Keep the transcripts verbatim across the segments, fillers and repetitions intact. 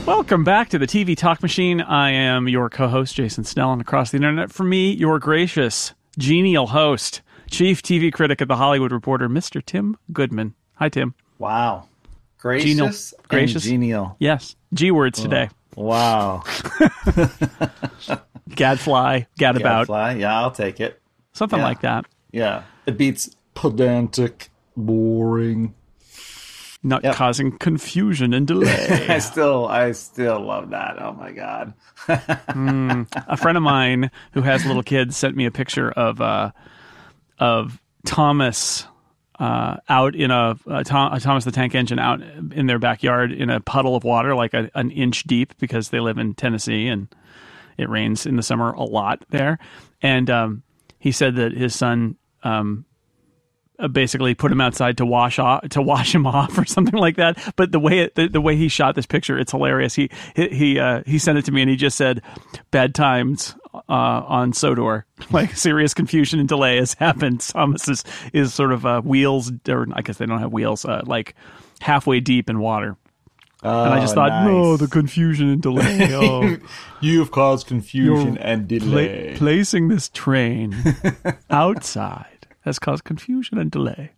Welcome back to the T V Talk Machine. I am your co-host, Jason Snell, and across the internet from me, your gracious, genial host, chief T V critic at The Hollywood Reporter, Mister Tim Goodman. Hi, Tim. Wow. Gracious genial. and Gracious. genial. Yes. G words Oh, today. Wow. Gadfly, gadabout. Gadfly. Yeah, I'll take it. Something Yeah. like that. Yeah. It beats pedantic, boring. Not Yep. causing confusion and delay. I still, I still love that. Oh my God. mm. A friend of mine who has little kids sent me a picture of uh, of Thomas uh, out in a, a, Tom, a Thomas the Tank Engine out in their backyard in a puddle of water, like a, an inch deep, because they live in Tennessee and it rains in the summer a lot there. And um, he said that his son um, basically put him outside to wash off, to wash him off or something like that. But the way it, the, the way he shot this picture, it's hilarious. He he he, uh, he sent it to me and he just said, "Bad times uh, on Sodor." Like serious confusion and delay has happened. Thomas is, is sort of uh, wheels, or I guess they don't have wheels, uh, like halfway deep in water. Oh, and I just thought, nice. no, the confusion and delay. Oh, You've caused confusion You're and delay. pla- placing this train outside has caused confusion and delay.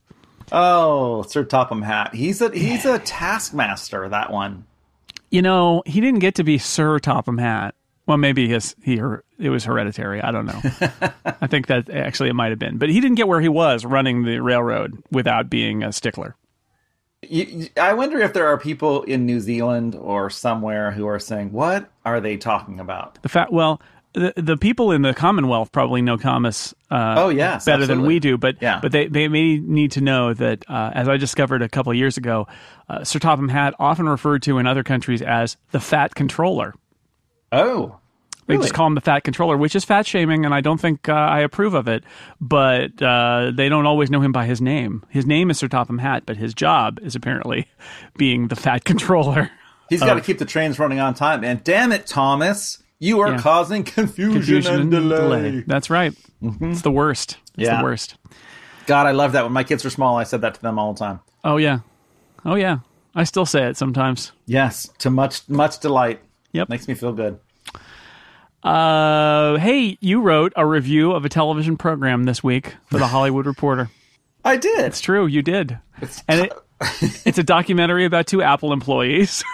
Oh, Sir Topham Hatt. He's a he's a taskmaster, that one. You know, he didn't get to be Sir Topham Hatt. Well, maybe his he it was hereditary. I don't know. I think that actually it might have been, but he didn't get where he was running the railroad without being a stickler. You, you- I wonder if there are people in New Zealand or somewhere who are saying, "What are they talking about?" The fact, well, the the people in the Commonwealth probably know Thomas. Uh, Oh, yes, better than absolutely. we do. But Yeah. but they they may need to know that, uh, as I discovered a couple of years ago, uh, Sir Topham Hatt often referred to in other countries as the Fat Controller. Oh, They really? just call him the Fat Controller, which is fat shaming, and I don't think uh, I approve of it. But uh, they don't always know him by his name. His name is Sir Topham Hatt, but his job is apparently being the Fat Controller. He's got to keep the trains running on time. And damn it, Thomas, you are Yeah. causing confusion, Confusion and delay. That's right. It's the worst. It's Yeah. the worst. God, I love that. When my kids were small, I said that to them all the time. Oh, yeah. Oh, yeah. I still say it sometimes. Yes, to much much delight. Yep. Makes me feel good. Uh, hey, you wrote a review of a television program this week for The Hollywood Reporter. I did. It's true. You did. And it, it's a documentary about two Apple employees.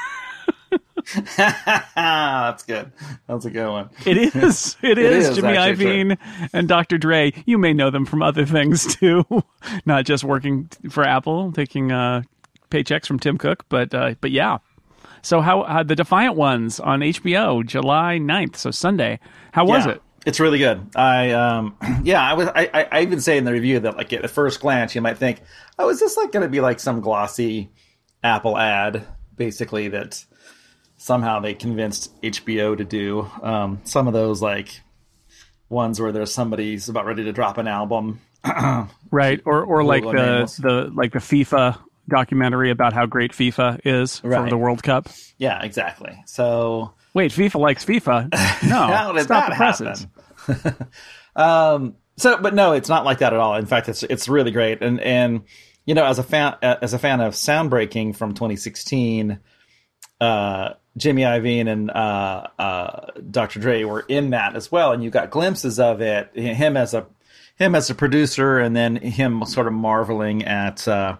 That's good. That's a good one. It is. It is. is, Jimmy actually, Iovine and Doctor Dre. You may know them from other things too, not just working for Apple, taking uh, paychecks from Tim Cook, but uh, but yeah. So how uh, the Defiant Ones on H B O, July ninth, so Sunday. How was Yeah, it? It's really good. I um yeah, I was I, I I even say in the review that like at first glance you might think, oh, is this like going to be like some glossy Apple ad, basically that somehow they convinced H B O to do. Um, some of those like ones where there's somebody's about ready to drop an album. Right, or or like Google the nameless. the like the FIFA documentary about how great FIFA is for Right. the World Cup. Yeah, exactly. So Wait, FIFA likes FIFA? No, how did stop that the presses. happen? um, so, but no, it's not like that at all. In fact, it's it's really great. And and you know, as a fan as a fan of Soundbreaking from twenty sixteen, uh, Jimmy Iovine and uh, uh, Doctor Dre were in that as well, and you got glimpses of it. Him as a him as a producer, and then him sort of marveling at uh,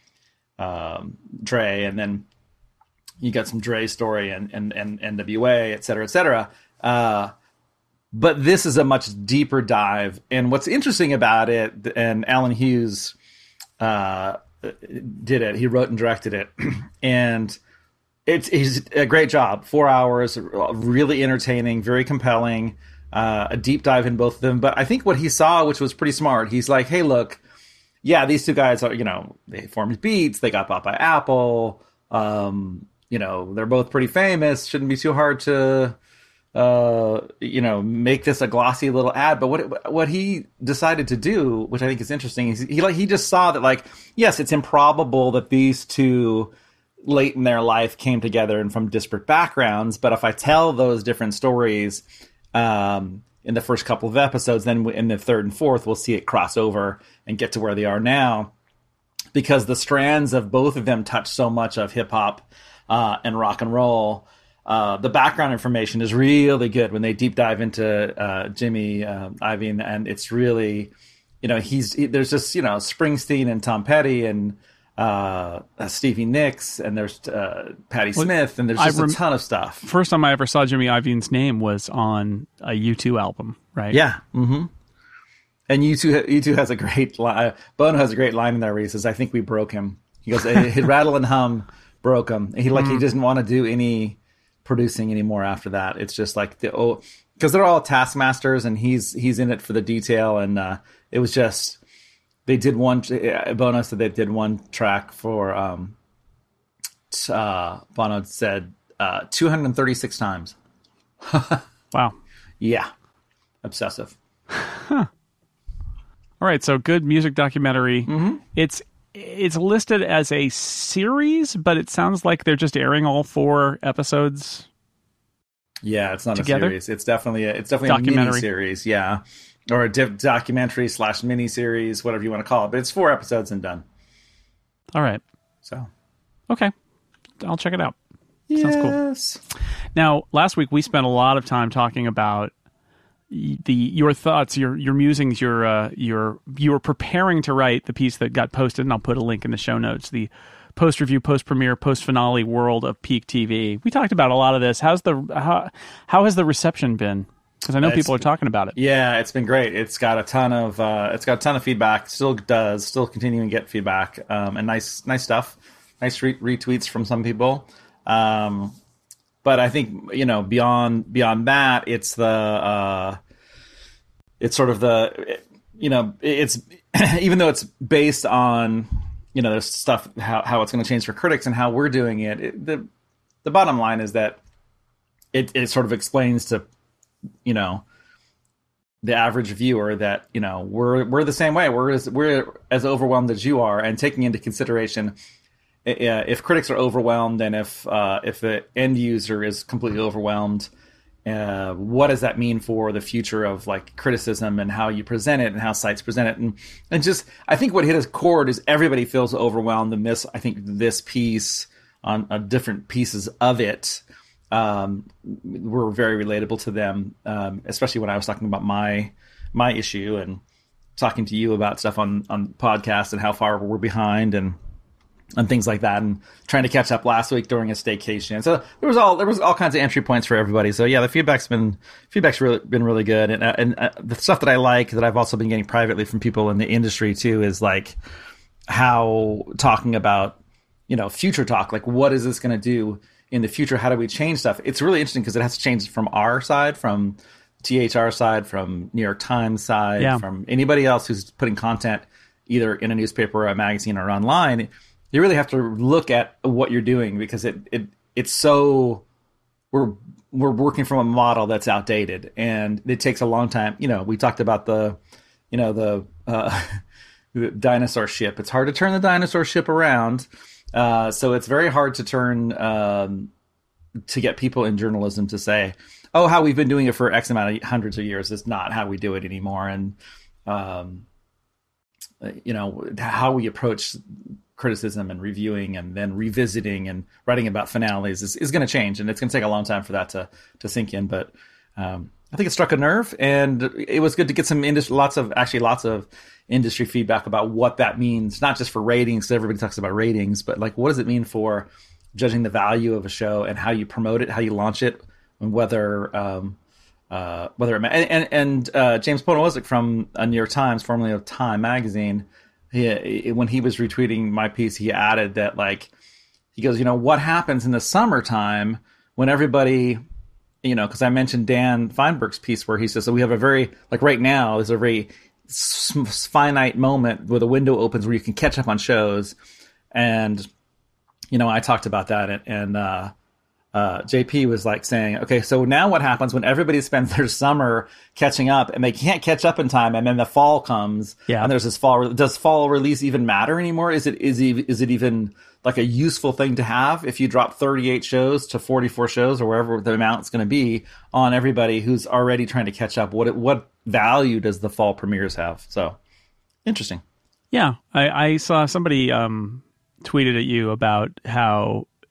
um, Dre, and then you got some Dre story and and, and N W A, et cetera, et cetera. Uh, but this is a much deeper dive. And what's interesting about it, and Alan Hughes uh, did it. He wrote and directed it, and it's he's a great job. Four hours, really entertaining, very compelling. Uh, a deep dive in both of them. But I think what he saw, which was pretty smart, he's like, hey, look, yeah, these two guys are, you know, they formed Beats, they got bought by Apple. Um, you know, they're both pretty famous. Shouldn't be too hard to, uh, you know, make this a glossy little ad. But what what he decided to do, which I think is interesting, is he like he just saw that, like, yes, it's improbable that these two late in their life came together and from disparate backgrounds. But if I tell those different stories um, in the first couple of episodes, then in the third and fourth, we'll see it cross over and get to where they are now, because the strands of both of them touch so much of hip hop uh, and rock and roll. uh, the background information is really good when they deep dive into uh, Jimmy uh, Iovine, and it's really, you know, he's he, there's just, you know, Springsteen and Tom Petty and uh, uh, Stevie Nicks, and there's uh, Patti well, Smith, and there's just rem- a ton of stuff. First time I ever saw Jimmy Iovine's name was on a U two album, right? Yeah. Mm-hmm. And U two, U two has a great line. Bono has a great line in there where he says, "I think we broke him." He goes, "He'd rattle and hum broke him." He like mm. he doesn't want to do any producing anymore after that. It's just like the oh, because they're all taskmasters, and he's he's in it for the detail. And uh, it was just they did one. Bono said they did one track for. Um, uh, Bono said uh, two hundred thirty-six times. Wow. Yeah, obsessive. Huh. All right, so good music documentary. Mm-hmm. It's it's listed as a series, but it sounds like they're just airing all four episodes. Yeah, it's not together. a series. It's definitely a, it's definitely a mini series. Yeah, or a div- documentary slash mini series, whatever you want to call it. But it's four episodes and done. All right. So, okay, I'll check it out. Yes. Sounds cool. Now, last week we spent a lot of time talking about the your thoughts, your your musings, your uh, your you were preparing to write the piece that got posted, and I'll put a link in the show notes. The post review, post premiere, post finale world of Peak T V. We talked about a lot of this. How's the how how has the reception been? Because I know it's, people are talking about it. Yeah, it's been great. It's got a ton of uh, it's got a ton of feedback. Still does. Still continuing to get feedback um, and nice nice stuff. Nice re- retweets from some people. Um, but I think, you know, beyond beyond that, it's the uh, it's sort of the, you know, it's even though it's based on, you know, there's stuff how how it's going to change for critics and how we're doing it. it the the bottom line is that it it sort of explains to, you know, the average viewer that, you know, we're we're the same way. We're as we're as overwhelmed as you are, and taking into consideration. If critics are overwhelmed and if uh, if the end user is completely overwhelmed, uh, what does that mean for the future of like criticism and how you present it and how sites present it? And and just I think what hit a chord is everybody feels overwhelmed, and this I think this piece on uh, different pieces of it um, were very relatable to them, um, especially when I was talking about my my issue and talking to you about stuff on on podcasts and how far we're behind and. and things like that, and trying to catch up last week during a staycation. So there was all there was all kinds of entry points for everybody. So yeah, the feedback's been feedback's really been really good, and uh, and uh, the stuff that I like that I've also been getting privately from people in the industry too is like how talking about, you know, future talk, like what is this going to do in the future? How do we change stuff? It's really interesting because it has to change from our side, from T H R side, from New York Times side, yeah. from anybody else who's putting content either in a newspaper or a magazine or online. You really have to look at what you're doing because it, it it's so we're we're working from a model that's outdated, and it takes a long time. You know, we talked about the you know the, uh, the dinosaur ship. It's hard to turn the dinosaur ship around, uh, so it's very hard to turn um, to get people in journalism to say, "Oh, how we've been doing it for X amount of hundreds of years is not how we do it anymore," and um, you know how we approach criticism and reviewing and then revisiting and writing about finales is, is going to change, and it's going to take a long time for that to to sink in. But um, I think it struck a nerve, and it was good to get some industry, lots of actually lots of industry feedback about what that means, not just for ratings. Everybody talks about ratings, but like what does it mean for judging the value of a show and how you promote it, how you launch it, and whether um, uh, whether it, and and, and uh, James Poniewozik from uh, New York Times, formerly of Time magazine. He, when he was retweeting my piece, he added that, like, he goes, you know, what happens in the summertime when everybody, you know, because I mentioned Dan Feinberg's piece where he says, so we have a very, like right now, there's a very finite moment where the window opens where you can catch up on shows. And, you know, I talked about that. And, and uh, uh, J P was like saying, okay, so now what happens when everybody spends their summer catching up and they can't catch up in time, and then the fall comes, yeah. and there's this fall. Does fall release even matter anymore? Is it is it, is it even like a useful thing to have if you drop thirty-eight shows to forty-four shows or wherever the amount's going to be on everybody who's already trying to catch up? What what value does the fall premieres have? So interesting. Yeah, I, I saw somebody um, tweeted at you about how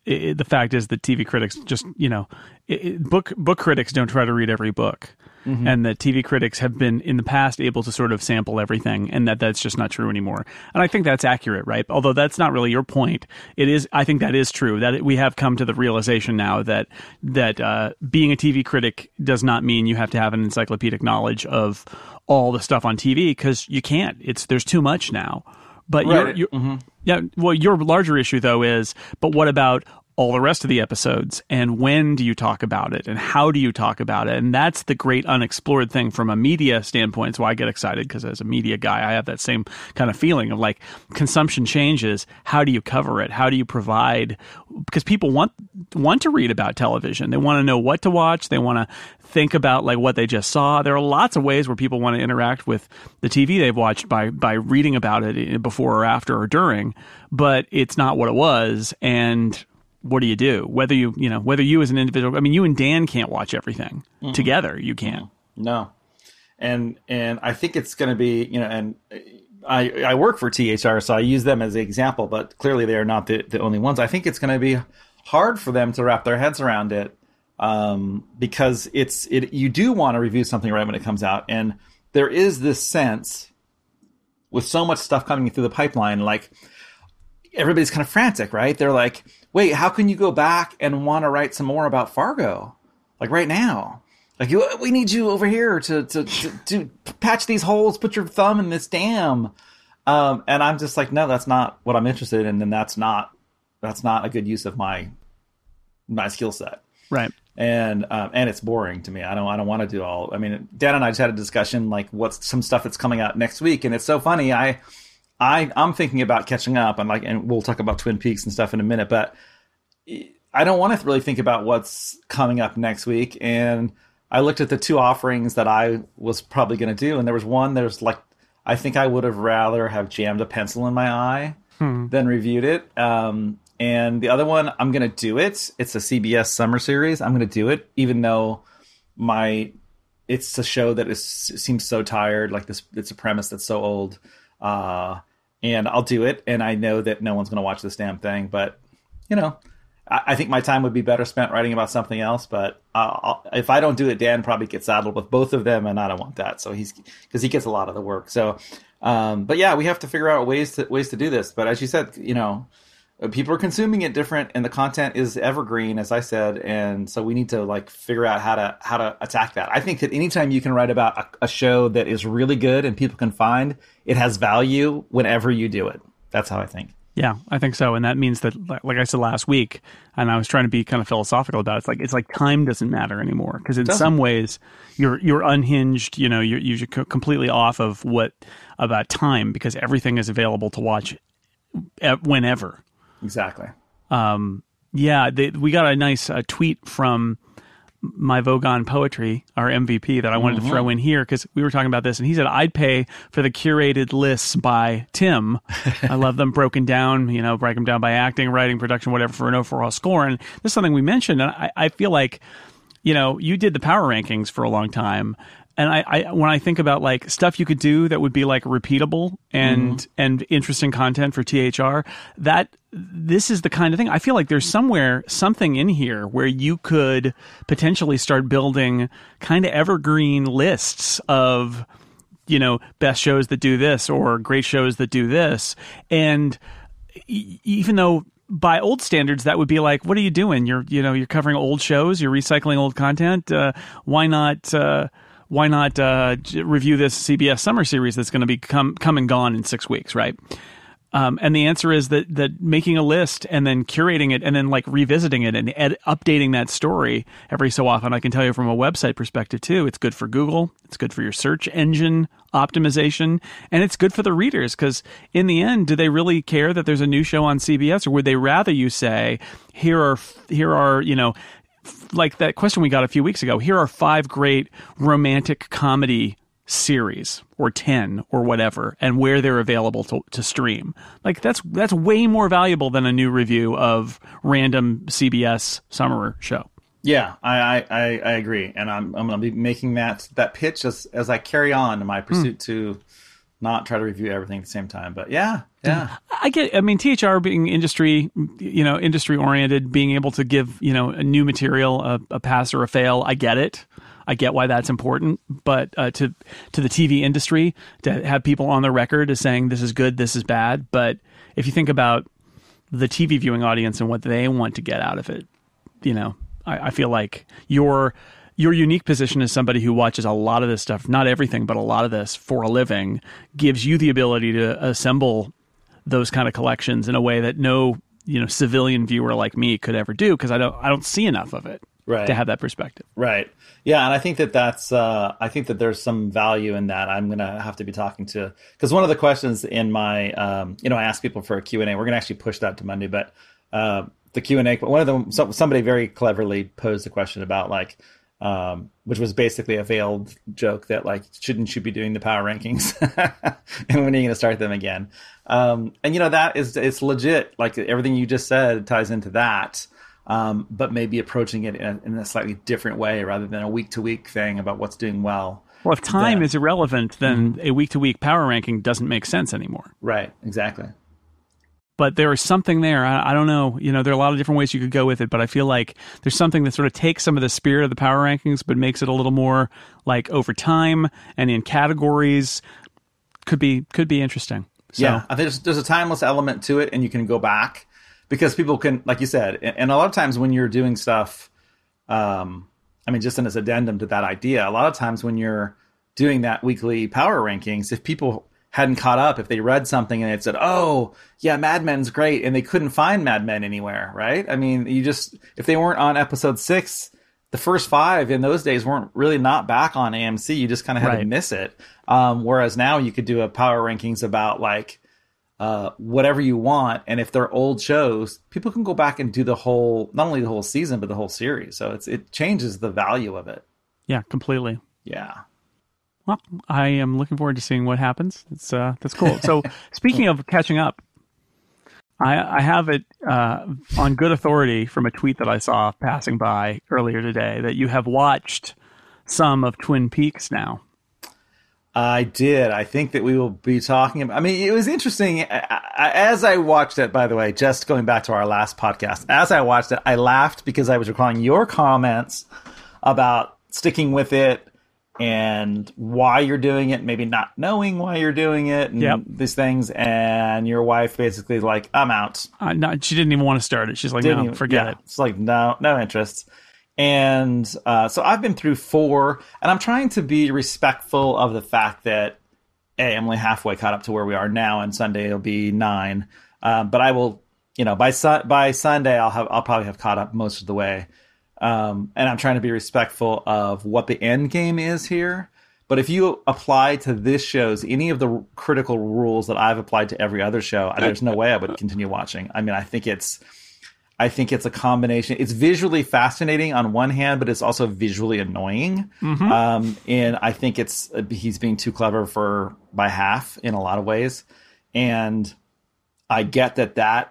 it, the fact is that T V critics just, you know, it, it, book book critics don't try to read every book. Mm-hmm. And that T V critics have been in the past able to sort of sample everything, and that that's just not true anymore. And I think that's accurate, right? Although that's not really your point. It is. I think that is true. That it, we have come to the realization now that that uh, being a T V critic does not mean you have to have an encyclopedic knowledge of all the stuff on T V, because you can't. It's there's too much now. But right. you're, you're, mm-hmm. yeah. Well, your larger issue though is, but what about all the rest of the episodes, and when do you talk about it, and how do you talk about it? And that's the great unexplored thing from a media standpoint. It's why I get excited, because as a media guy, I have that same kind of feeling of like, consumption changes. How do you cover it? How do you provide? Because people want want to read about television. They want to know what to watch. They want to think about like what they just saw. There are lots of ways where people want to interact with the T V they've watched by by reading about it before or after or during, but it's not what it was. And what do you do? Whether you, you know, whether you as an individual, I mean, you and Dan can't watch everything mm-hmm. together. You can't. No. And, and I think it's going to be, you know, and I, I work for T H R, so I use them as an example, but clearly they are not the, the only ones. I think it's going to be hard for them to wrap their heads around it, um, because it's, it, you do want to review something right when it comes out. And there is this sense with so much stuff coming through the pipeline, like everybody's kind of frantic, right? They're like, wait, how can you go back and want to write some more about Fargo? Like right now. Like, you, we need you over here to, to, to, to patch these holes, put your thumb in this dam. Um, and I'm just like, no, that's not what I'm interested in. And that's not, that's not a good use of my, my skill set. Right. And, um, and it's boring to me. I don't, I don't want to do all, I mean, Dan and I just had a discussion, like what's some stuff that's coming out next week. And it's so funny. I, I, I'm thinking about catching up, and like, and we'll talk about Twin Peaks and stuff in a minute, but I don't want to really think about what's coming up next week. And I looked at the two offerings that I was probably going to do, and there was one, there's like, I think I would have rather have jammed a pencil in my eye hmm. than reviewed it. Um, and the other one, I'm going to do it. It's a C B S summer series. I'm going to do it, even though my, it's a show that is seems so tired. Like this, it's a premise that's so old. Uh, and I'll do it. And I know that no one's going to watch this damn thing, but you know, I, I think my time would be better spent writing about something else. But uh, I'll, if I don't do it, Dan probably gets saddled with both of them, and I don't want that. So he's, cause he gets a lot of the work. So, um, but yeah, we have to figure out ways to, ways to do this. But as you said, you know, people are consuming it different, and the content is evergreen, as I said. And so we need to like figure out how to, how to attack that. I think that anytime you can write about a, a show that is really good and people can find, it has value whenever you do it. That's how I think. Yeah, I think so. And that means that, like I said last week, and I was trying to be kind of philosophical about it, it's like, it's like time doesn't matter anymore. Because in some ways, you're you're unhinged, you know, you're, you're completely off of what, about time, because everything is available to watch whenever. Exactly. Um, yeah, they, we got a nice uh, tweet from my Vogon Poetry, our M V P, that I wanted mm-hmm. to throw in here, because we were talking about this, and he said, I'd pay for the curated lists by Tim. I love them broken down, you know, break them down by acting, writing, production, whatever, for an overall score. And this is something we mentioned, and I, I feel like, you know, you did the power rankings for a long time. And I, I, when I think about like stuff you could do that would be like repeatable and mm-hmm. and interesting content for T H R, that this is the kind of thing. I feel like there's somewhere something in here where you could potentially start building kind of evergreen lists of, you know, best shows that do this or great shows that do this. And e- even though by old standards, that would be like, what are you doing? You're, you know, you're covering old shows, you're recycling old content. Uh, why not? Uh, Why not uh, review this C B S summer series that's going to be come, come and gone in six weeks, right? Um, and the answer is that that making a list and then curating it and then like revisiting it and ed- updating that story every so often. I can tell you from a website perspective too, it's good for Google, it's good for your search engine optimization, and it's good for the readers, because in the end, do they really care that there's a new show on C B S, or would they rather you say, here are here are you know. like that question we got a few weeks ago, here are five great romantic comedy series, or ten, or whatever, and where they're available to, to stream. Like that's that's way more valuable than a new review of random C B S summer show. Yeah, I I, I agree, and I'm I'm going to be making that that pitch as as I carry on in my pursuit mm. to not try to review everything at the same time. But yeah, yeah. I get, I mean, T H R being industry, you know, industry oriented, being able to give, you know, a new material, a, a pass or a fail. I get it. I get why that's important. But uh, to, to the T V industry, to have people on the record as saying this is good, this is bad. But if you think about the T V viewing audience and what they want to get out of it, you know, I, I feel like your, your unique position as somebody who watches a lot of this stuff, not everything, but a lot of this for a living, gives you the ability to assemble those kind of collections in a way that no, you know, civilian viewer like me could ever do, because I don't, I don't see enough of it right. to have that perspective. Right. Yeah, and I think that that's, uh, I think that there's some value in that. I'm gonna have to be talking to, because one of the questions in my, um, you know, I ask people for a Q and A. We're gonna actually push that to Monday, but uh, the Q and A. One of them, so, somebody very cleverly posed a question about like. Um, which was basically a veiled joke that like, shouldn't you be doing the power rankings? And when are you going to start them again? Um, and you know, that is, it's legit. Like everything you just said ties into that. Um, but maybe approaching it in a, in a slightly different way rather than a week to week thing about what's doing well. Well, if time then, is irrelevant, then mm-hmm. a week to week power ranking doesn't make sense anymore. Right. Exactly. But there is something there. I, I don't know. You know, there are a lot of different ways you could go with it, but I feel like there's something that sort of takes some of the spirit of the power rankings, but makes it a little more like over time and in categories. Could be could be interesting. So, yeah, I think there's, there's a timeless element to it, and you can go back because people can, like you said, and, and a lot of times when you're doing stuff, um, I mean, just in as addendum to that idea, a lot of times when you're doing that weekly power rankings, if people hadn't caught up, if they read something and it said, oh, yeah, Mad Men's great, and they couldn't find Mad Men anywhere, right? I mean, you just, if they weren't on episode six, the first five in those days weren't really not back on A M C. You just kind of had right. to miss it. Um, whereas now you could do a power rankings about like uh, whatever you want. And if they're old shows, people can go back and do the whole, not only the whole season, but the whole series. So it's it changes the value of it. Yeah, completely. Yeah. Well, I am looking forward to seeing what happens. It's uh, that's cool. So, speaking of catching up, I, I have it uh, on good authority from a tweet that I saw passing by earlier today that you have watched some of Twin Peaks now. I did. I think that we will be talking about. I mean, it was interesting as I watched it. By the way, just going back to our last podcast, as I watched it, I laughed because I was recalling your comments about sticking with it. And why you're doing it, maybe not knowing why you're doing it, and yep. these things. And your wife basically like, I'm out. Uh, no, she didn't even want to start it. She's like, didn't no, even, forget yeah. it. It's like, no, no interest. And uh, so I've been through four, and I'm trying to be respectful of the fact that, hey, I'm only halfway caught up to where we are now, and Sunday it'll be nine. Um, but I will, you know, by su- by Sunday I'll have I'll probably have caught up most of the way. Um, and I'm trying to be respectful of what the end game is here. But if you apply to this show's any of the critical rules that I've applied to every other show, there's no way I would continue watching. I mean, I think it's, I think it's a combination. It's visually fascinating on one hand, but it's also visually annoying. Mm-hmm. Um, and I think it's he's being too clever for by half in a lot of ways. And I get that that.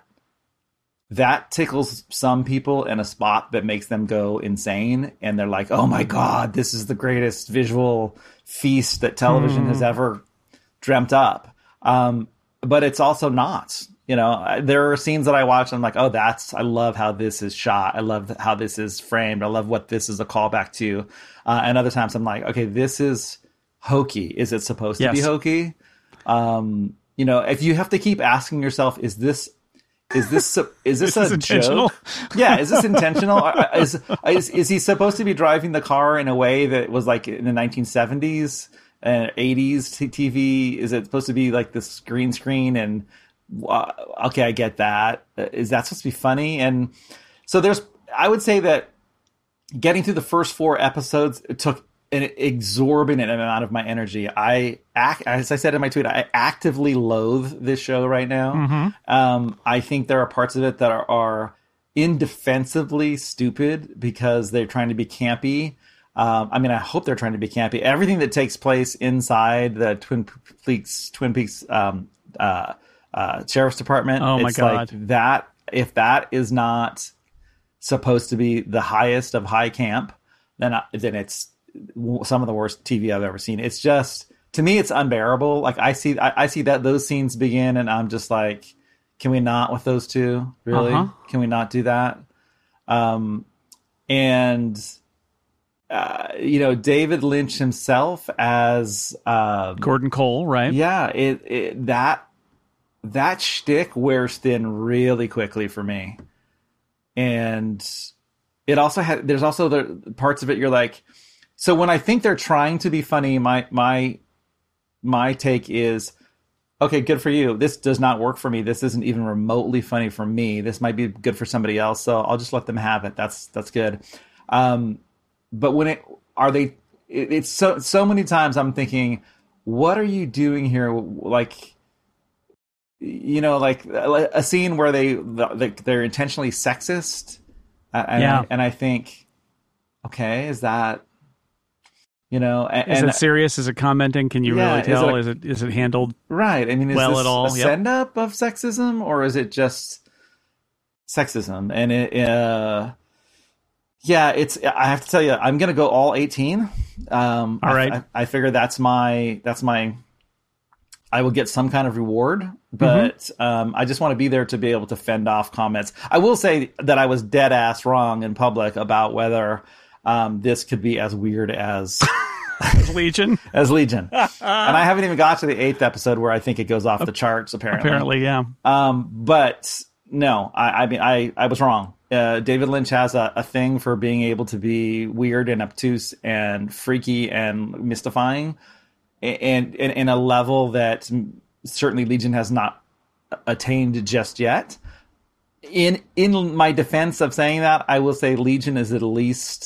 That tickles some people in a spot that makes them go insane. And they're like, oh my God, this is the greatest visual feast that television mm. has ever dreamt up. Um, but it's also not. You know, there are scenes that I watch and I'm like, oh, that's, I love how this is shot. I love how this is framed. I love what this is a callback to. Uh, and other times I'm like, okay, this is hokey. Is it supposed yes. to be hokey? Um, you know, if you have to keep asking yourself, is this Is this is this, this a joke? Yeah, is this intentional? is, is is he supposed to be driving the car in a way that was like in the nineteen seventies and eighties T V? Is it supposed to be like this green screen? And uh, okay, I get that. Is that supposed to be funny? And so there's, I would say that getting through the first four episodes, it took an exorbitant amount of my energy. I act, as I said in my tweet, I actively loathe this show right now. Mm-hmm. Um, I think there are parts of it that are, are indefensibly stupid because they're trying to be campy. Um, I mean, I hope they're trying to be campy. Everything that takes place inside the Twin Peaks, Twin Peaks um, uh, uh, Sheriff's Department. Oh my it's God. Like that, if that is not supposed to be the highest of high camp, then I, then it's some of the worst T V I've ever seen. It's just to me, it's unbearable. Like I see, I, I see that those scenes begin, and I'm just like, can we not with those two? Really? Uh-huh. Can we not do that? Um, and uh, you know, David Lynch himself as um, Gordon Cole, right? Yeah, it, it that that shtick wears thin really quickly for me, and it also had. There's also the parts of it you're like. So when I think they're trying to be funny, my my my take is, okay, good for you. This does not work for me. This isn't even remotely funny for me. This might be good for somebody else, so I'll just let them have it. That's that's good. Um, but when it are they, it, it's so so many times I'm thinking, what are you doing here? Like, you know, like a scene where they they're intentionally sexist, and yeah. I, and I think, okay, is that? You know, and, is and, it serious? Is it commenting? Can you yeah, really tell? Is it, a, is it is it handled right? I mean, is well this at all? a Yep. send up of sexism, or is it just sexism? And it, uh, yeah, it's. I have to tell you, I'm gonna go all eighteen. Um, all right. I, I, I figure that's my that's my. I will get some kind of reward, but mm-hmm. um, I just want to be there to be able to fend off comments. I will say that I was dead ass wrong in public about whether. Um, this could be as weird as as Legion, as Legion, and I haven't even got to the eighth episode where I think it goes off the charts. Apparently, apparently, yeah. Um, but no, I, I mean, I, I was wrong. Uh, David Lynch has a, a thing for being able to be weird and obtuse and freaky and mystifying, and in a level that certainly Legion has not attained just yet. In in my defense of saying that, I will say Legion is at least.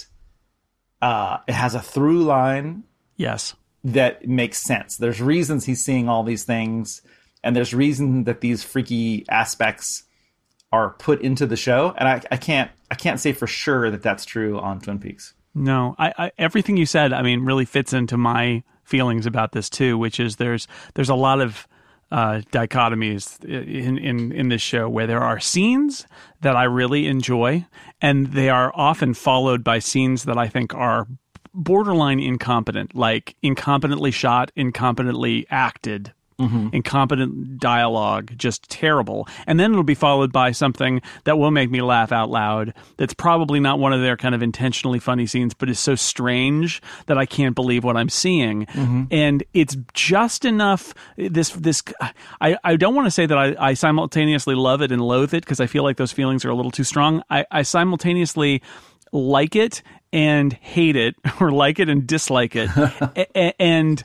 Uh, it has a through line, yes, that makes sense. There's reasons he's seeing all these things, and there's reason that these freaky aspects are put into the show. And I, I can't, I can't say for sure that that's true on Twin Peaks. No, I, I everything you said, I mean, really fits into my feelings about this too, which is there's there's a lot of uh, dichotomies in, in, in this show where there are scenes that I really enjoy, and they are often followed by scenes that I think are borderline incompetent, like incompetently shot, incompetently acted, mm-hmm. incompetent dialogue, just terrible. And then it'll be followed by something that will make me laugh out loud. That's probably not one of their kind of intentionally funny scenes, but is so strange that I can't believe what I'm seeing. Mm-hmm. And it's just enough. This, this, I, I don't want to say that I, I simultaneously love it and loathe it, because I feel like those feelings are a little too strong. I, I simultaneously like it and hate it, or like it and dislike it. a- and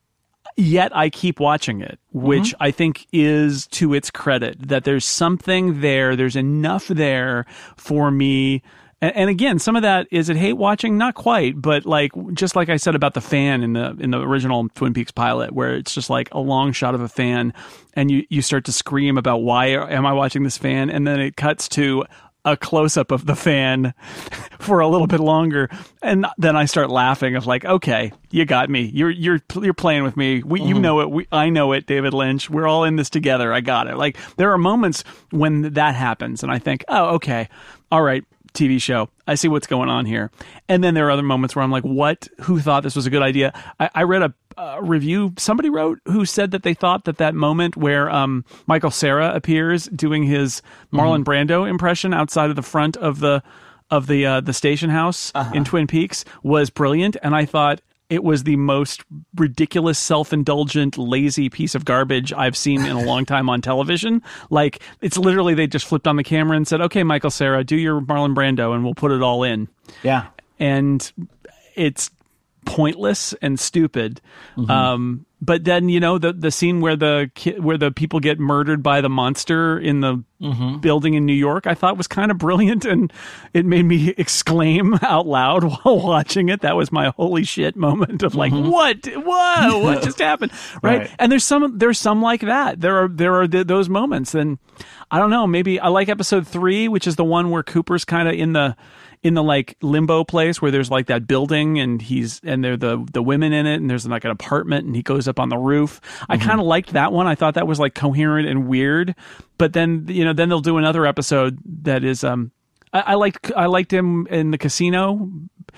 yet I keep watching it, which mm-hmm. I think is to its credit, that there's something there, there's enough there for me. And, and again, some of that, is it hate watching? Not quite, but like, just like I said about the fan in the in the original Twin Peaks pilot, where it's just like a long shot of a fan, and you, you start to scream about, why am I watching this fan? And then it cuts to a close-up of the fan for a little bit longer, and then I start laughing of like, okay, you got me. You're you're you're playing with me. We, mm-hmm. You know it. We, I know it. David Lynch. We're all in this together. I got it. Like, there are moments when that happens, and I think, oh, okay, all right, T V show. I see what's going on here. And then there are other moments where I'm like, what? Who thought this was a good idea? I, I read a uh, review somebody wrote who said that they thought that that moment where um, Michael Cera appears doing his Marlon mm-hmm. Brando impression outside of the front of the of the uh, the station house uh-huh. in Twin Peaks was brilliant. And I thought it was the most ridiculous, self-indulgent, lazy piece of garbage I've seen in a long time on television. Like, it's literally, they just flipped on the camera and said, okay, Michael Cera, do your Marlon Brando and we'll put it all in. Yeah. And it's pointless and stupid. Mm-hmm. Um, but then, you know, the the scene where the ki- where the people get murdered by the monster in the mm-hmm. building in New York, I thought was kind of brilliant, and it made me exclaim out loud while watching it. That was my holy shit moment of like, mm-hmm. what? Whoa, what just happened? Right? right. And there's some there's some like that. There are there are th- those moments. And I don't know, maybe I like episode three, which is the one where Cooper's kind of in the in the like limbo place where there's like that building, and he's and they're the the women in it, and there's like an apartment, and he goes up on the roof. Mm-hmm. I kind of liked that one. I thought that was like coherent and weird. But then, you know, then they'll do another episode that is um I, I liked I liked him in the casino.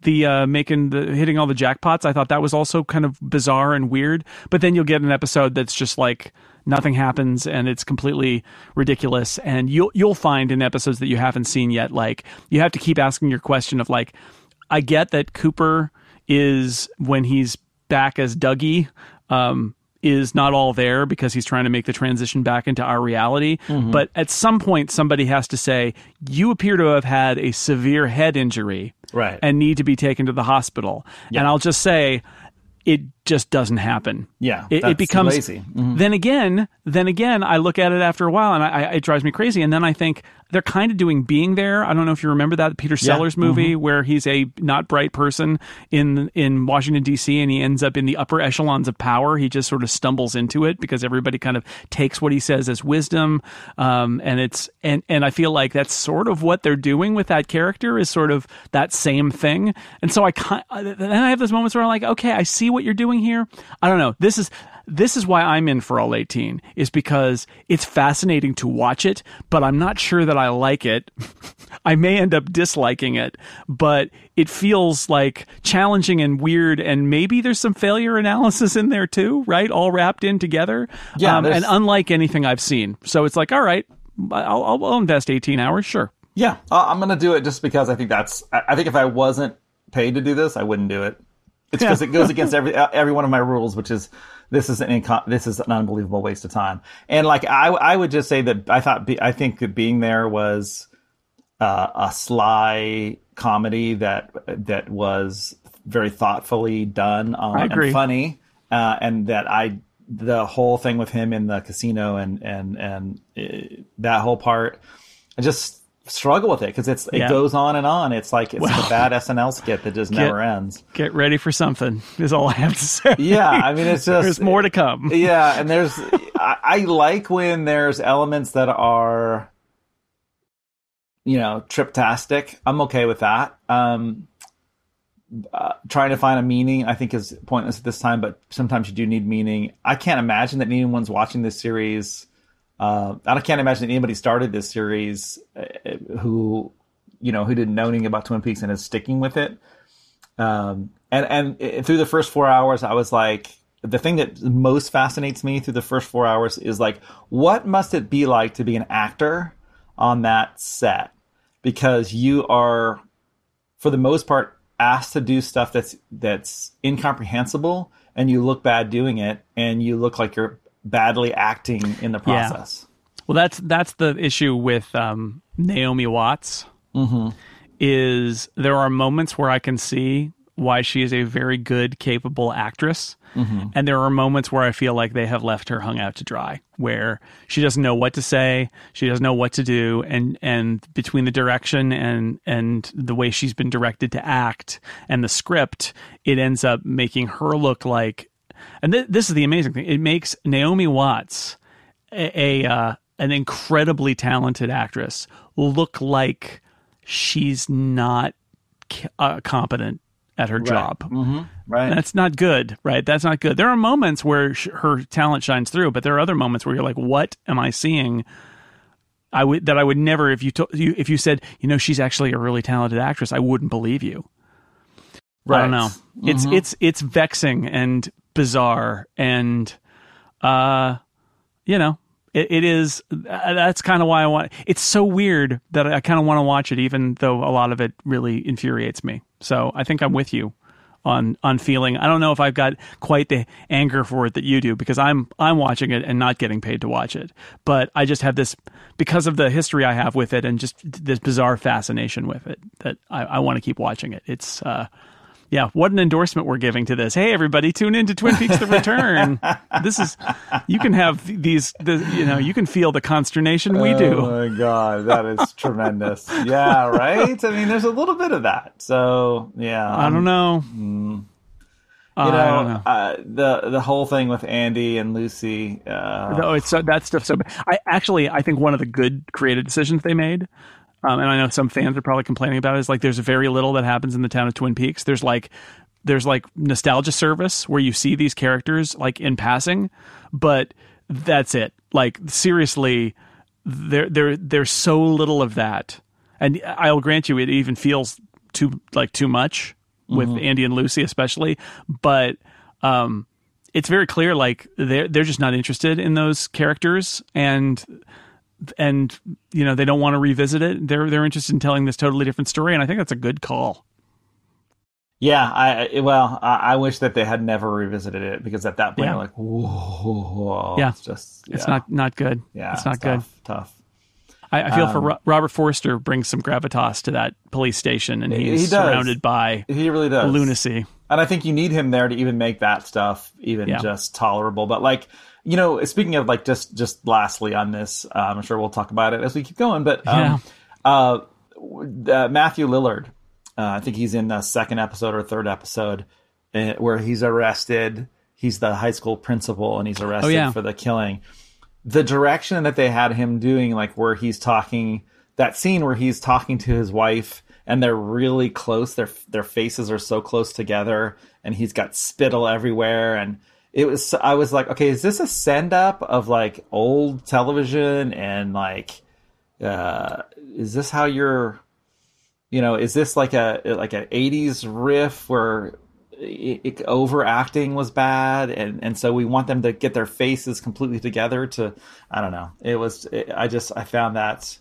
the uh, making the hitting all the jackpots. I thought that was also kind of bizarre and weird. But then you'll get an episode that's just like nothing happens and it's completely ridiculous. And you'll you'll find in episodes that you haven't seen yet, like you have to keep asking your question of like, I get that Cooper is when he's back as Dougie. Um, is not all there because he's trying to make the transition back into our reality. Mm-hmm. But at some point, somebody has to say, you appear to have had a severe head injury right. and need to be taken to the hospital. Yeah. And I'll just say, it just doesn't happen. Yeah, it, it becomes lazy. Mm-hmm. Then again, then again, I look at it after a while, and I, I, it drives me crazy. And then I think they're kind of doing Being There. I don't know if you remember that Peter Sellers yeah. movie mm-hmm. where he's a not bright person in in Washington D C and he ends up in the upper echelons of power. He just sort of stumbles into it because everybody kind of takes what he says as wisdom. Um, and it's and and I feel like that's sort of what they're doing with that character is sort of that same thing. And so I then I have those moments where I'm like, okay, I see what you're doing here. I don't know. This is this is why I'm in for all eighteen, is because it's fascinating to watch it, but I'm not sure that I like it. I may end up disliking it, but it feels like challenging and weird, and maybe there's some failure analysis in there too, right? All wrapped in together. Yeah, um, and unlike anything I've seen. So it's like, all right, I'll, I'll, I'll invest eighteen hours, sure. Yeah, uh, I'm going to do it just because I think that's, I, I think if I wasn't paid to do this, I wouldn't do it. It's because it goes against every every one of my rules, which is this is an inco- this is an unbelievable waste of time. And like I I would just say that I thought be, I think that Being There was uh, a sly comedy that that was very thoughtfully done um, I agree. and funny, uh, and that I the whole thing with him in the casino and and and uh, that whole part, I just struggle with it because it's it yeah. goes on and on. It's like it's well, a bad S N L skit that just get, never ends. Get ready for something is all I have to say. Yeah, I mean it's just there's more to come. Yeah, and there's I, I like when there's elements that are, you know, triptastic. I'm okay with that. Um, uh, trying to find a meaning I think is pointless at this time, but sometimes you do need meaning. I can't imagine that anyone's watching this series. Uh, I can't imagine that anybody started this series uh, who, you know, who didn't know anything about Twin Peaks and is sticking with it. Um, and, and it, through the first four hours, I was like, the thing that most fascinates me through the first four hours is like, what must it be like to be an actor on that set? Because you are, for the most part, asked to do stuff that's, that's incomprehensible, and you look bad doing it, and you look like you're badly acting in the process. Yeah. Well, that's that's the issue with um, Naomi Watts. Mm-hmm. Is there are moments where I can see why she is a very good, capable actress, mm-hmm. and there are moments where I feel like they have left her hung out to dry, where she doesn't know what to say, she doesn't know what to do, and and between the direction and and the way she's been directed to act and the script, it ends up making her look like. And th- this is the amazing thing. It makes Naomi Watts, a, a uh, an incredibly talented actress, look like she's not uh, competent at her right. job. Mm-hmm. Right. That's not good, right? That's not good. There are moments where sh- her talent shines through, but there are other moments where you're like, "What am I seeing?" I would that I would never if you, to- you if you said, you know, she's actually a really talented actress, I wouldn't believe you. Right. I don't know. Mm-hmm. It's it's it's vexing and bizarre, and uh you know it, it is that's kind of why I want it's so weird that I kind of want to watch it, even though a lot of it really infuriates me. So I think I'm with you on on feeling. I don't know if I've got quite the anger for it that you do, because I'm I'm watching it and not getting paid to watch it, but I just have this, because of the history I have with it and just this bizarre fascination with it, that I, I want to keep watching it. It's uh Yeah, what an endorsement we're giving to this. Hey, everybody, tune in to Twin Peaks: The Return. This is, you can have these, the, you know, you can feel the consternation we do. Oh, my God, that is tremendous. Yeah, right? I mean, there's a little bit of that. So, yeah. I don't know. Mm, uh, you know, I don't know. Uh, the the whole thing with Andy and Lucy. Uh, no, it's so, that stuff. So, I actually, I think one of the good creative decisions they made, Um, and I know some fans are probably complaining about it, is like there's very little that happens in the town of Twin Peaks. There's like there's like nostalgia service where you see these characters like in passing, but that's it. Like seriously, there there there's so little of that. And I'll grant you, it even feels too like too much. with mm-hmm. Andy and Lucy especially, but um, it's very clear like they're they're just not interested in those characters, and and you know they don't want to revisit it. They're they're interested in telling this totally different story, and I think that's a good call. Yeah, I well, I, I wish that they had never revisited it, because at that point yeah. you're like, whoa, yeah, it's just yeah. it's not not good. Yeah, it's not it's good. Tough. tough. I, I feel um, for Ro- Robert Forster brings some gravitas to that police station, and he's he surrounded by he really does lunacy. And I think you need him there to even make that stuff even yeah. just tolerable. But like, you know, speaking of like just just lastly on this, uh, I'm sure we'll talk about it as we keep going. But um, yeah. uh, uh, Matthew Lillard, uh, I think he's in the second episode or third episode uh, where he's arrested. He's the high school principal, and he's arrested oh, yeah. for the killing. The direction that they had him doing, like where he's talking, that scene where he's talking to his wife and they're really close, their their faces are so close together, and he's got spittle everywhere, and it was, I was like, okay, is this a send up of like old television, and like, uh, is this how you're, you know, is this like a like an eighties riff where It, it, overacting was bad, and, and so we want them to get their faces completely together to, I don't know. It was, it, I just, I found that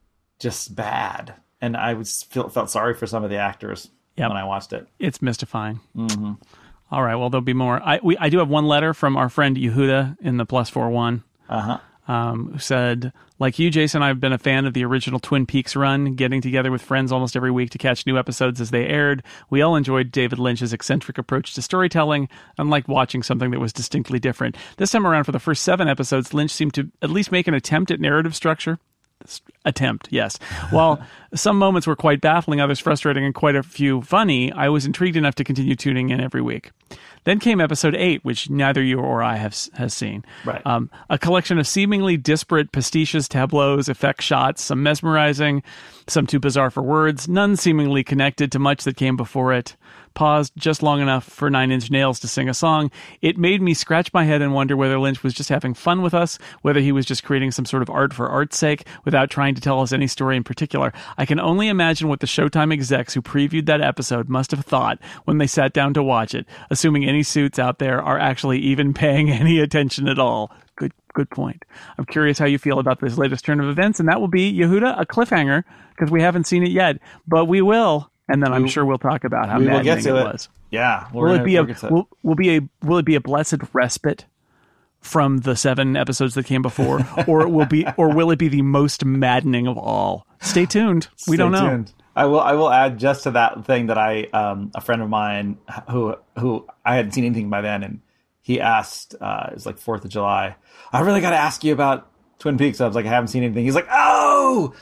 just bad. And I was feel, felt sorry for some of the actors yep. when I watched it. It's mystifying. Mm-hmm. All right. Well, there'll be more. I, we, I do have one letter from our friend Yehuda in the plus four one. Uh-huh. Um, who said, like you, Jason, I've been a fan of the original Twin Peaks run, getting together with friends almost every week to catch new episodes as they aired. We all enjoyed David Lynch's eccentric approach to storytelling, unlike watching something that was distinctly different. This time around, for the first seven episodes, Lynch seemed to at least make an attempt at narrative structure. Attempt, yes. While some moments were quite baffling, others frustrating, and quite a few funny, I was intrigued enough to continue tuning in every week. Then came episode eight, which neither you or I have has seen. Right. Um, a collection of seemingly disparate pastiches, tableaus, effect shots, some mesmerizing, some too bizarre for words, none seemingly connected to much that came before it. Paused just long enough for Nine Inch Nails to sing a song. It made me scratch my head and wonder whether Lynch was just having fun with us, whether he was just creating some sort of art for art's sake without trying to tell us any story in particular. I can only imagine what the Showtime execs who previewed that episode must have thought when they sat down to watch it, assuming any suits out there are actually even paying any attention at all. Good good point. I'm curious how you feel about this latest turn of events, and that will be, Yehuda, a cliffhanger, because we haven't seen it yet, but we will. And then I'm sure we'll talk about how maddening it, it was. Yeah, will it be a will, will be a will it be a blessed respite from the seven episodes that came before, or it will be, or will it be the most maddening of all? Stay tuned. We Stay don't know. Tuned. I will. I will add just to that thing that I um, a friend of mine who who I hadn't seen anything by then, and he asked. Uh, it was like Fourth of July. I really got to ask you about Twin Peaks. I was like, I haven't seen anything. He's like, oh,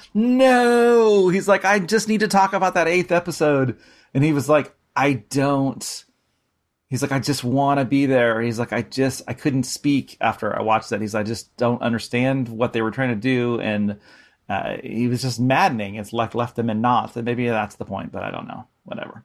no. He's like, I just need to talk about that eighth episode. And he was like, I don't. He's like, I just want to be there. He's like, I just, I couldn't speak after I watched that. He's like, I just don't understand what they were trying to do. And uh, he was just maddening. It's left, left them in knots. And maybe that's the point, but I don't know. Whatever.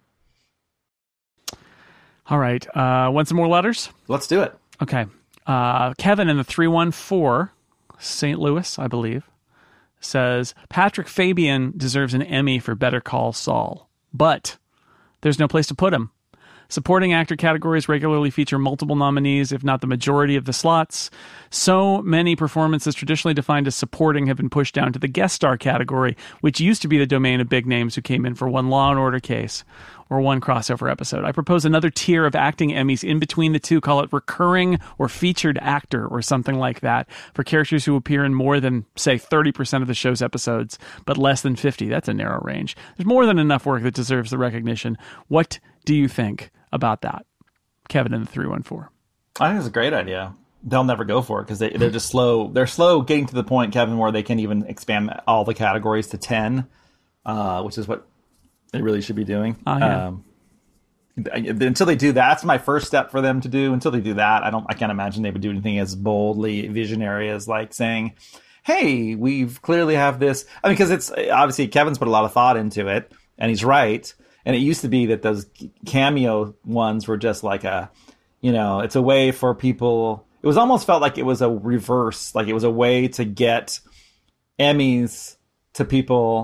All right. Uh, want some more letters? Let's do it. Okay. Uh, Kevin in the three one four. Saint Louis, I believe, says, Patrick Fabian deserves an Emmy for Better Call Saul, but there's no place to put him. Supporting actor categories regularly feature multiple nominees, if not the majority of the slots. So many performances traditionally defined as supporting have been pushed down to the guest star category, which used to be the domain of big names who came in for one Law and Order case or one crossover episode. I propose another tier of acting Emmys in between the two. Call it recurring or featured actor or something like that for characters who appear in more than, say, thirty percent of the show's episodes, but less than fifty. That's a narrow range. There's more than enough work that deserves the recognition. What do you think about that? Kevin in the three one four. I think it's a great idea. They'll never go for it because they, they're just slow. They're slow getting to the point, Kevin, where they can even expand all the categories to ten, uh, which is what they really should be doing. Oh, yeah. Um, until they do that, that's my first step for them to do. Until they do that, I don't. I can't imagine they would do anything as boldly visionary as like saying, "Hey, we've clearly have this." I mean, because it's obviously Kevin's put a lot of thought into it, and he's right. And it used to be that those cameo ones were just like a, you know, it's a way for people. It was almost felt like it was a reverse, like it was a way to get Emmys to people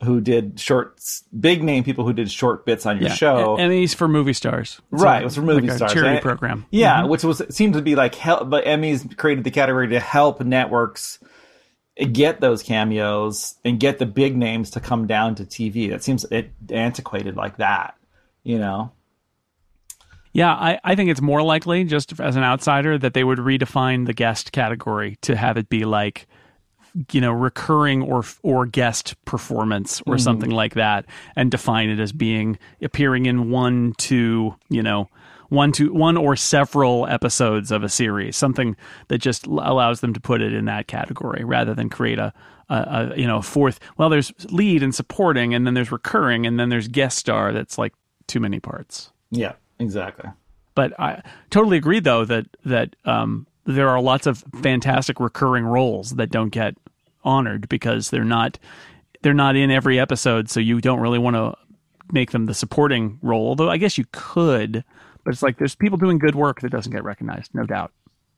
who did shorts, big name people who did short bits on your yeah. show. Emmys for movie stars. Right, So, it was for movie like stars. A charity right? program. Yeah, Mhm. which was seemed to be like help, but Emmys created the category to help networks get those cameos and get the big names to come down to T V. That seems it, antiquated like that, you know? Yeah, I, I think it's more likely, just as an outsider, that they would redefine the guest category to have it be like, you know, recurring or or guest performance or mm-hmm. something like that, and define it as being appearing in one, two, you know, one, two, one or several episodes of a series, something that just allows them to put it in that category rather than create a, a, a you know, fourth. Well, there's lead and supporting, and then there's recurring, and then there's guest star. That's like too many parts. Yeah. Exactly. But I totally agree, though, that that um, there are lots of fantastic recurring roles that don't get honored because they're not they're not in every episode, so you don't really want to make them the supporting role. Although I guess you could, but it's like there's people doing good work that doesn't get recognized, no doubt.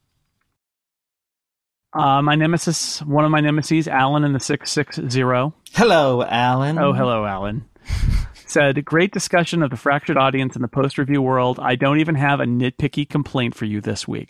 Uh, my nemesis, one of my nemesis, Alan in the six six zero. Hello, Alan. Oh, hello, Alan. Said, great discussion of the fractured audience in the post-review world. I don't even have a nitpicky complaint for you this week.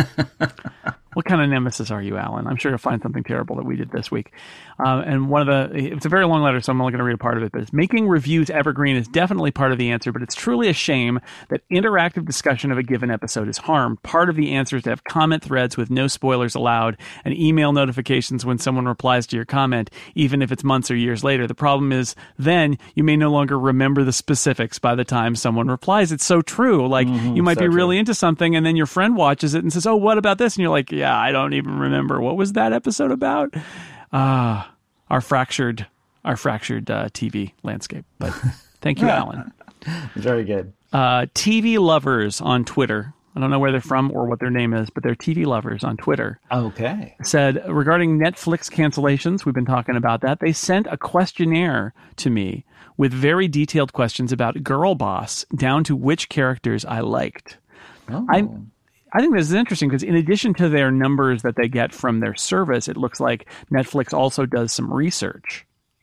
What kind of nemesis are you, Alan? I'm sure you'll find something terrible that we did this week. Uh, and one of the, it's a very long letter, so I'm only going to read a part of it, but it's, making reviews evergreen is definitely part of the answer, but it's truly a shame that interactive discussion of a given episode is harmed. Part of the answer is to have comment threads with no spoilers allowed and email notifications when someone replies to your comment, even if it's months or years later. The problem is then you may no longer remember the specifics by the time someone replies. It's so true. Like, mm-hmm, you might so be really true. Into something, and then your friend watches it and says, oh, what about this? And you're like, yeah, I don't even remember. What was that episode about? Ah, uh, our fractured, our fractured uh, T V landscape. But thank you, Alan. Very good. Uh, T V lovers on Twitter. I don't know where they're from or what their name is, but they're T V lovers on Twitter. Okay. Said, regarding Netflix cancellations, we've been talking about that. They sent a questionnaire to me with very detailed questions about Girl Boss, down to which characters I liked. Oh. I I think this is interesting because in addition to their numbers that they get from their service, it looks like Netflix also does some research.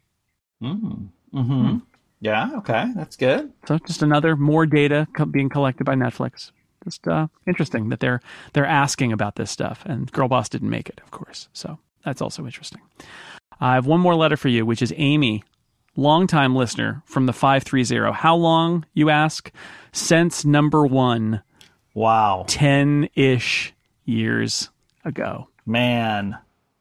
Mm. Mm-hmm. Mm-hmm. Yeah, okay. That's good. So just another more data co- being collected by Netflix. Just uh, interesting that they're they're asking about this stuff. And Girl Boss didn't make it, of course. So that's also interesting. I have one more letter for you, which is Amy, longtime listener from the five three zero. How long, you ask? Since number one. Wow. ten-ish years ago. Man.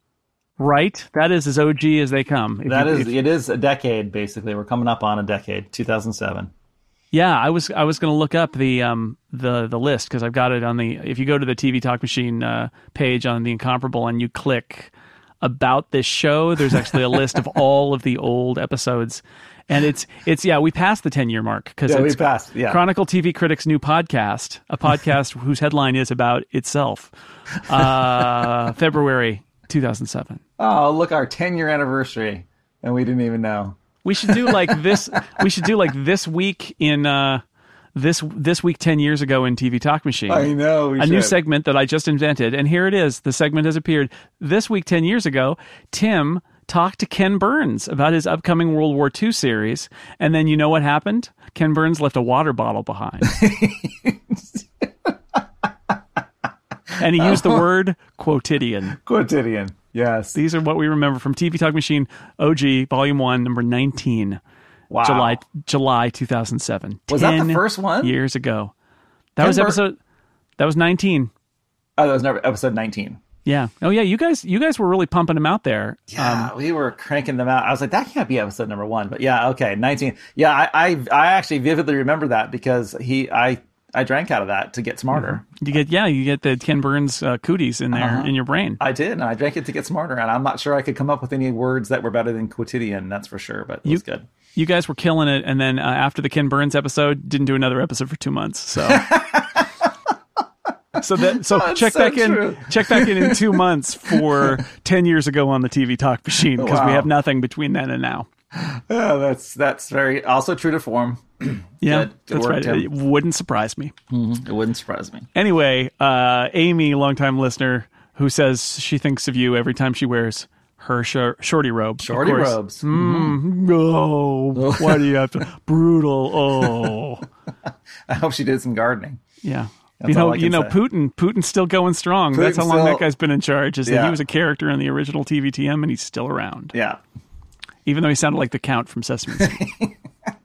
Right? That is as O G as they come. If that you, is, if, it is a decade, basically. We're coming up on a decade, two thousand seven. Yeah, I was I was going to look up the um the the list because I've got it on the, if you go to the T V Talk Machine uh, page on the Incomparable and you click about this show, there's actually a list of all of the old episodes. And it's, it's yeah, we passed the ten-year mark because yeah, it's we passed, yeah. Chronicle T V Critics' new podcast, a podcast whose headline is about itself, uh, February two thousand seven. Oh, look, our ten-year anniversary, and we didn't even know. We should do like this. We should do like this week in uh, this this week ten years ago in T V Talk Machine. I know. We a should. New segment that I just invented, and here it is. The segment has appeared this week ten years ago. Tim talked to Ken Burns about his upcoming World War Two series, and then you know what happened? Ken Burns left a water bottle behind. And he used the word quotidian. Quotidian, yes. These are what we remember from T V Talk Machine O G, Volume one, number nineteen. Wow. July July two thousand seven. Was that the first one? Years ago. That Ken was Bur- episode, that was nineteen. Oh, that was never episode nineteen. Yeah. Oh, yeah. You guys, you guys were really pumping them out there. Yeah, um, we were cranking them out. I was like, that can't be episode number one. But yeah, okay, nineteen. Yeah, I, I, I actually vividly remember that because he, I, I drank out of that to get smarter. You get, yeah, you get the Ken Burns uh, cooties in there uh-huh. in your brain. I did, and I drank it to get smarter. And I'm not sure I could come up with any words that were better than quotidian. That's for sure. But it you, was good. You guys were killing it, and then uh, after the Ken Burns episode, didn't do another episode for two months. So. So that so That's check so back true. in check back in in two months for ten years ago on the T V Talk Machine because Wow. we have nothing between then and now. Oh, that's that's very also true to form. Yeah, Good. Good that's work, right. Tim. It wouldn't surprise me. Mm-hmm. It wouldn't surprise me. Anyway, uh, Amy, longtime listener, who says she thinks of you every time she wears Her sh- shorty robe. Shorty robes. Mm, oh, why do you have to? Brutal. Oh. I hope she did some gardening. Yeah. That's you know, all I can you know, say. Putin. Putin's still going strong. Putin's That's how long still- that guy's been in charge. Is that Yeah. he was a character in the original T V T M, and he's still around. Yeah. Even though he sounded like the Count from Sesame Street.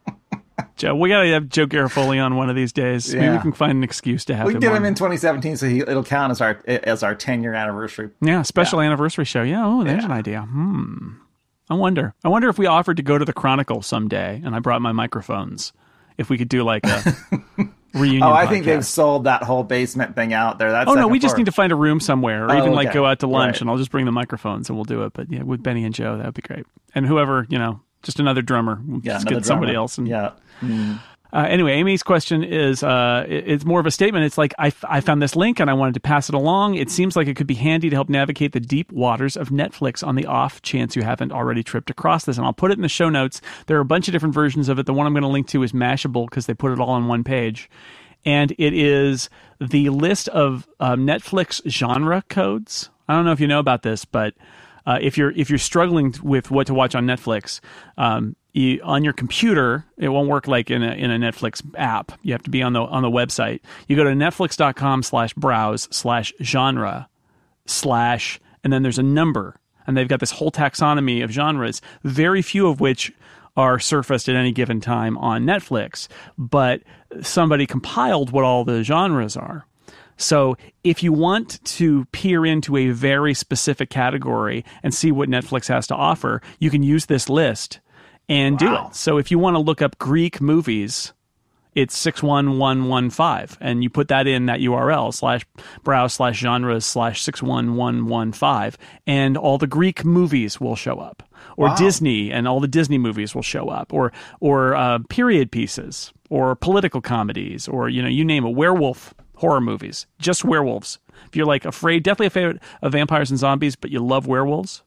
Joe, we gotta have Joe Garofoli on one of these days. Maybe Yeah. we can find an excuse to have We him. can get on. him in twenty seventeen, so he, it'll count as our as our ten year anniversary. Yeah, special anniversary show. Yeah, oh, there's Yeah. an idea. Hmm. I wonder. I wonder if we offered to go to the Chronicle someday, and I brought my microphones, if we could do like a reunion. Oh, I think podcast. they've sold that whole basement thing out there. That's Oh no, we just need to find a room somewhere, or Oh, even like okay. go out to lunch, Right. and I'll just bring the microphones and we'll do it. But yeah, with Benny and Joe, that would be great. And whoever, you know, just another drummer. We'll yeah, just another get somebody drummer. else. And, Yeah. Mm. Uh, anyway, Amy's question is, uh, it- it's more of a statement. It's like, I, f- I found this link and I wanted to pass it along. It seems like it could be handy to help navigate the deep waters of Netflix on the off chance you haven't already tripped across this. And I'll put it in the show notes. There are a bunch of different versions of it. The one I'm going to link to is Mashable because they put it all on one page. And it is the list of um, Netflix genre codes. I don't know if you know about this, but uh, if you're if you're struggling with what to watch on Netflix, um, you, on your computer, it won't work like in a in a Netflix app. You have to be on the on the website. You go to netflix.com slash browse slash genre slash, and then there's a number, and they've got this whole taxonomy of genres, very few of which are surfaced at any given time on Netflix, but somebody compiled what all the genres are. So if you want to peer into a very specific category and see what Netflix has to offer, you can use this list and do Wow. it. So if you want to look up Greek movies, it's six one one one five, and you put that in that U R L, slash browse slash genres slash six one one one five, and all the Greek movies will show up. Or Wow. Disney, and all the Disney movies will show up. Or or uh, period pieces, or political comedies, or, you know, you name it, werewolf horror movies, just werewolves. If you're like afraid, definitely afraid of vampires and zombies, but you love werewolves,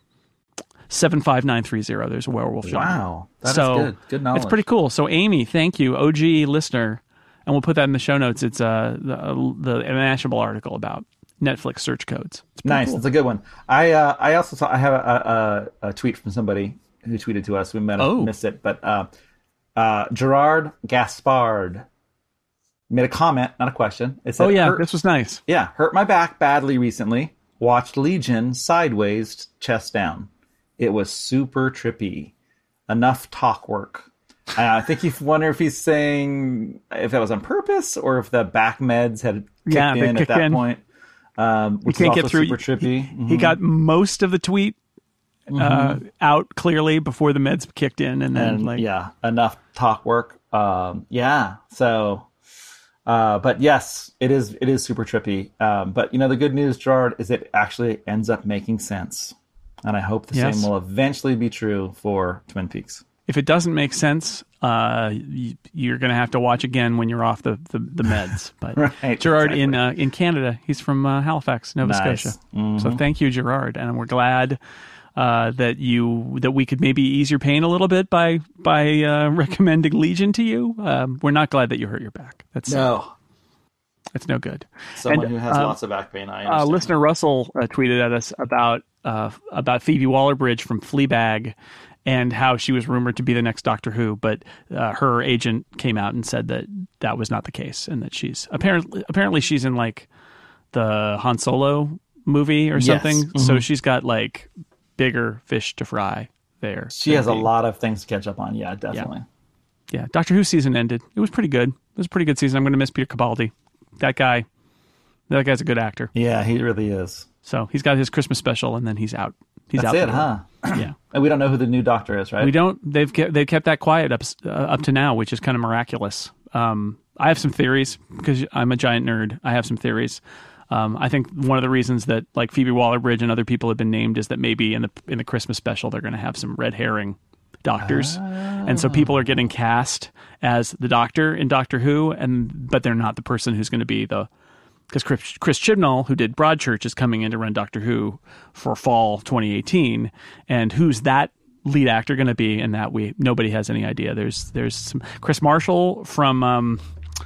seven five nine three zero, there's a werewolf genre. Wow. That is so good. Good knowledge. It's pretty cool. So Amy, thank you, O G listener, and we'll put that in the show notes. It's uh, the, uh, the Mashable article about Netflix search codes. It's pretty Nice. cool. That's a good one. I uh, I also saw, I have a, a, a tweet from somebody who tweeted to us. We might have Oh. missed it, but uh, uh, Gerard Gaspard made a comment, not a question. It said, Oh yeah, hurt, this was nice. yeah, hurt my back badly recently. Watched Legion sideways, chest down. It was super trippy. Enough talk work. Uh, I think you wonder if he's saying if that was on purpose or if the back meds had kicked Yeah, they in at kick that in. point. Um, which can't is also get through- super trippy. Mhm. He got most of the tweet uh, out clearly before the meds kicked in, and then and like yeah, enough talk work. Um, yeah, so, uh, but yes, it is it is super trippy. Um, but you know, the good news, Gerard, is it actually ends up making sense, and I hope the Yes. same will eventually be true for Twin Peaks. if it doesn't make sense, uh, you, you're going to have to watch again when you're off the, the, the meds. But Right, Gerard exactly. in uh, in Canada, he's from uh, Halifax, Nova Nice. Scotia. Mhm. So thank you, Gerard, and we're glad uh, that you that we could maybe ease your pain a little bit by by uh, recommending Legion to you. Um, we're not glad that you hurt your back. That's No, that's no good. someone And, who has uh, lots of back pain. I Uh, understand. listener Russell uh, tweeted at us about uh, about Phoebe Waller-Bridge from Fleabag and how she was rumored to be the next Doctor Who, but uh, her agent came out and said that that was not the case, and that she's apparently apparently she's in like the Han Solo movie or Yes. something. Mhm. So she's got like bigger fish to fry there. She than has a being- lot of things to catch up on. Yeah, definitely. Yeah, Doctor Who season ended. It was pretty good. It was a pretty good season. I'm going to miss Peter Capaldi. That guy, that guy's a good actor. Yeah, he really is. So he's got his Christmas special, and then he's out. He's That's out it, the huh? door. Yeah, And we don't know who the new Doctor is, right? we don't. They've kept, they've kept that quiet up uh, up to now, which is kind of miraculous. Um, I have some theories because I'm a giant nerd. I have some theories. Um, I think one of the reasons that like Phoebe Waller-Bridge and other people have been named is that maybe in the in the Christmas special they're going to have some red herring doctors, and so people are getting cast as the Doctor in Doctor Who, and but they're not the person who's going to be the. Because Chris, Chris Chibnall, who did Broadchurch, is coming in to run Doctor Who for fall twenty eighteen, and who's that lead actor going to be? And that we nobody has any idea. There's there's some Chris Marshall from um,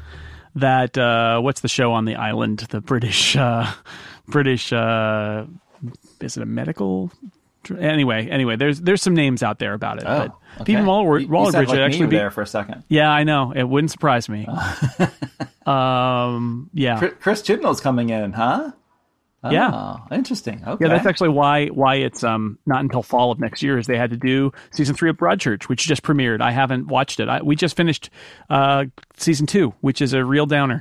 that uh, what's the show on the island? The British uh, British uh, is it a medical Anyway, anyway, there's there's some names out there about it. Oh, but okay. Phoebe Waller, You- you Waller sound Bridge would like actually me be there for a second. Yeah, I know. It wouldn't surprise me. um, yeah, Chris- Chris Chibnall's coming in, huh? Yeah. Oh, interesting. Okay. yeah. That's actually why why it's um not until fall of next year is they had to do season three of Broadchurch, which just premiered. I haven't watched it. I, we just finished uh season two, which is a real downer,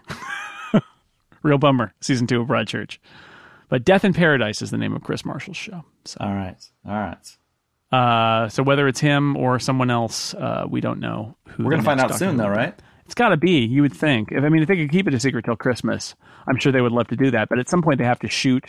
real bummer. Season two of Broadchurch, but Death in Paradise is the name of Chris Marshall's show. So, All right. All right. uh, so whether it's him or someone else, uh, we don't know who. We're the gonna find next out soon, Doctor though, will be. right? It's got to be. You would think. If I mean, if they could keep it a secret till Christmas, I'm sure they would love to do that. But at some point, they have to shoot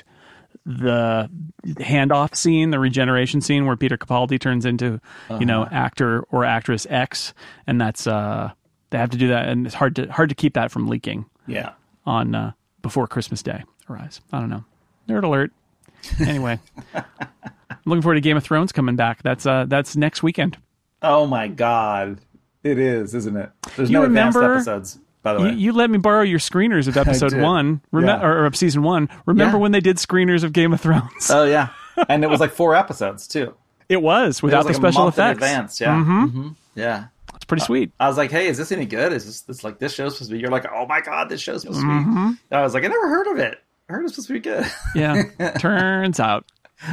the handoff scene, the regeneration scene, where Peter Capaldi turns into, uh-huh. you know, actor or actress X, and that's uh, they have to do that, and it's hard to hard to keep that from leaking. Yeah. On uh, before Christmas Day arrives. I don't know. Nerd alert. Anyway, I'm looking forward to Game of Thrones coming back. That's uh, that's next weekend. Oh my God. It is, isn't it? There's You no advanced remember- episodes, by the way. You, you let me borrow your screeners of episode did. one, rem- Yeah. or of season one. Remember Yeah. when they did screeners of Game of Thrones? Oh yeah, and it was like four episodes too. It was It without was like the special a month in effects. advance. Yeah. Mm-hmm. Yeah. It's pretty sweet. I was like, hey, is this any good? Is this, this like this show's supposed to be? You're like, oh my God, this show's supposed to be. Mm-hmm. I was like, I never heard of it. I heard it's supposed to be good. Yeah. Turns out.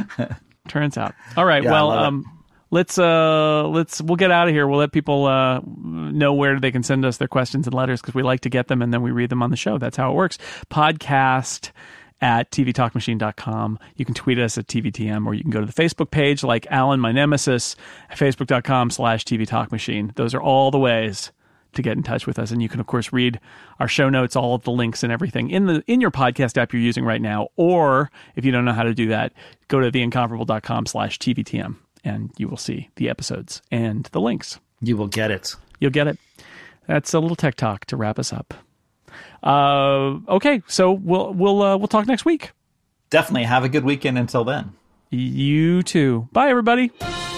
Turns out. All right. Yeah, I well, love it. um, let's uh, let's we'll get out of here. We'll let people uh, know where they can send us their questions and letters because we like to get them and then we read them on the show. That's how it works. Podcast at t v talk machine dot com. You can tweet us at T V T M or you can go to the Facebook page like Alan, my nemesis, at facebook.com slash TV Talk Machine. Those are all the ways to get in touch with us. And you can, of course, read our show notes, all of the links and everything in the in your podcast app you're using right now. Or if you don't know how to do that, go to theincomparable.com slash TVTM and you will see the episodes and the links. You will get it. You'll get it. That's a little tech talk to wrap us up. Uh, okay, so we'll we'll uh, we'll talk next week. Definitely have a good weekend until then. You too. Bye, everybody.